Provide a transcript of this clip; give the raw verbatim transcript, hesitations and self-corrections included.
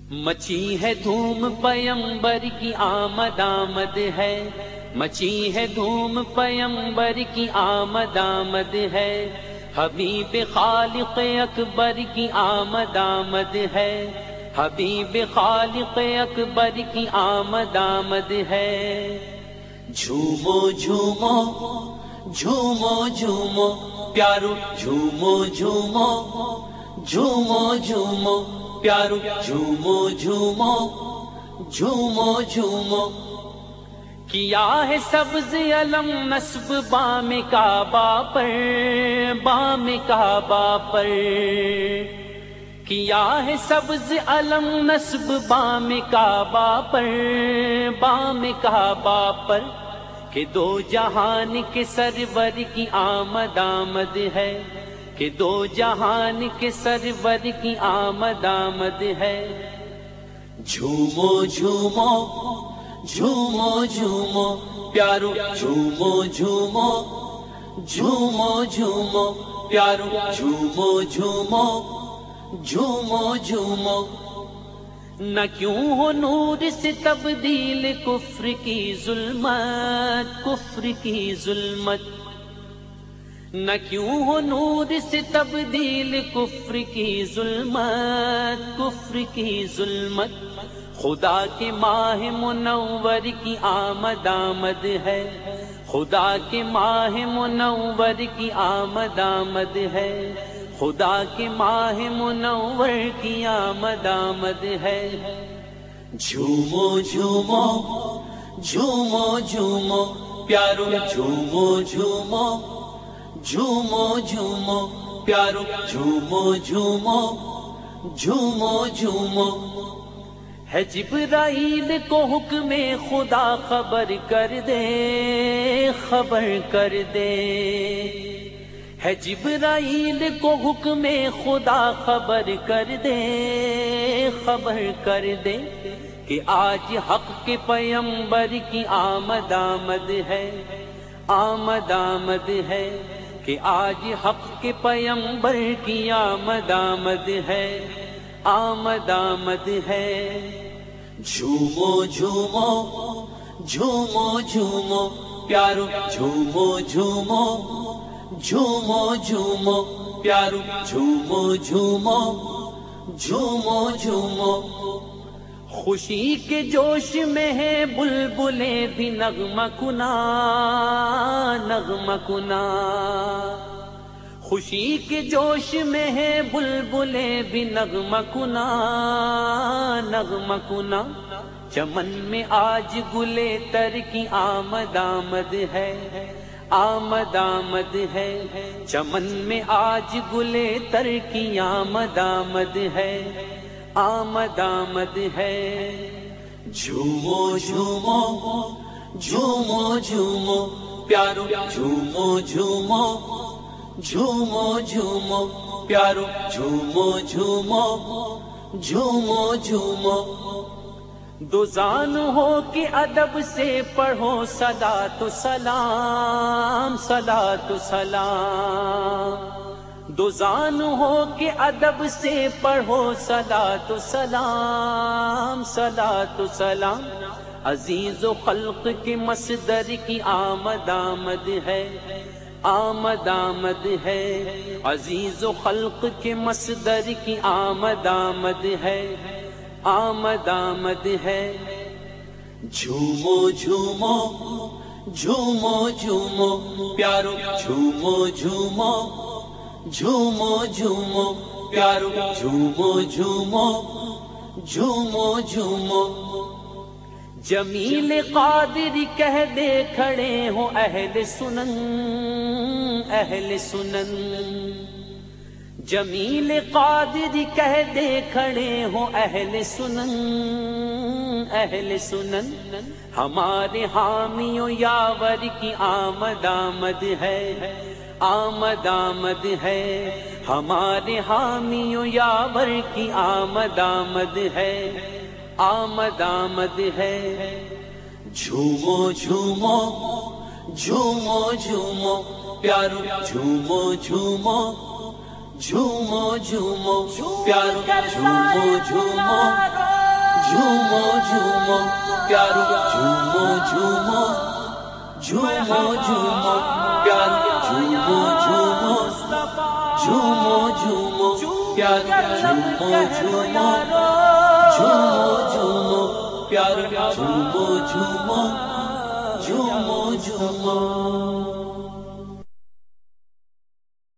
مچی ہے دھوم پیمبر کی آمد آمد ہے، مچی ہے دھوم پیمبر کی آمد آمد ہے، حبیب خالق اکبر کی آمد آمد ہے، حبیب خالق اکبر کی آمد آمد ہے۔ جھومو جھومو جھومو جھومو پیارو، جھومو جھومو جھومو جھومو پیارو، جھومو جھومو جھومو جھومو۔ کیا ہے سبز علم نصب بام کعبہ پر، بام کعبہ پر، کیا ہے سبز علم نصب بام کعبہ پر، بام کعبہ پر، کہ دو جہان کے سرور کی آمد آمد ہے، کہ دو جہان کے سرور کی آمد آمد ہے۔ جھومو جھومو جھومو جھومو پیارو، جھومو جھومو جھومو جھومو پیارو، جھومو جھومو جھومو جھومو۔ نہ کیوں ہو نور سے تبدیل کفر کی ظلمت، کفر کی ظلمت، نہ کیوں ہو نور سے تبدیل کفر کی ظلمت، کفر کی ظلمت۔ خدا کے ماہ منور کی آمد آمد ہے، خدا کے ماہ منور کی آمد آمد ہے، خدا کے ماہ منور کی آمد آمد ہے۔ جھومو جھومو جھومو جھومو پیارو، جھومو جھومو جھومو جھومو پیارو، جھومو جھومو جھومو جھومو۔ ہے جبرائیل کو حکم خدا خبر کر دے، خبر کر دے، ہے جبرائیل کو حکم خدا خبر کر دے، خبر کر دے، کہ آج حق کے پیمبر کی آمد آمد ہے، آمد آمد ہے، کہ آج حق کے پیمبر کی آمد آمد ہے، آمد آمد ہے۔ جھومو جھومو جھومو جھومو پیارو، جھومو جھومو جھومو جھومو پیارو، جھومو جھومو جھومو جھومو۔ خوشی کے جوش میں ہے بلبلیں بھی نغمہ کنا، نغمہ کنا، خوشی کے جوش میں ہے بلبلیں بھی نغمہ کنا، نغمہ کنا۔ چمن میں آج گلے تر کی آمد آمد ہے، آمد آمد ہے، چمن میں آج گلے تر کی آمد آمد ہے، آمد آمد ہے۔ جھومو جھومو جھومو جھومو پیارو، جھومو جھومو جھومو جھومو پیارو، جھومو جھومو جھومو جھومو۔ دو زان ہو کے ادب سے پڑھو صلاۃ و سلام، صلاۃ و سلام، دو زان ہو کے ادب سے پڑھو صلاۃ و سلام، صلاۃ و سلام۔ عزیز و خلق کے مصدر کی آمد آمد ہے، آمد آمد ہے، عزیز و خلق کے مصدر کی آمد آمد ہے، آمد آمد ہے۔ جھومو جھومو جھومو جھومو پیارو، جھومو جھومو جھومو جھومو پیارو، جھومو جھومو جھومو جھومو۔ جمیل قادری کہہ دے کھڑے ہوں اہل سنن، اہل سنن، جمیل قادری کہہ دے کھڑے ہوں اہل سنن، اہل سنن۔ ہمارے حامیوں یاور کی آمد آمد ہے، آمد آمد ہے، ہمارے حامیوں یاور کی آمد آمد ہے، آمد آمد ہے۔ جھومو جھومو جھومو جھومو پیارو، جھومو جھومو جھومو جھومو پیارو، جھومو جھومو جھومو جھومو پیارو جھومو جھومو جھومو جھومو پیارو جھومو جھومو جھومو جھومو پیارو جھومو جھومو جھومو جھومو پیارو جھومو جھومو جھومو جھومو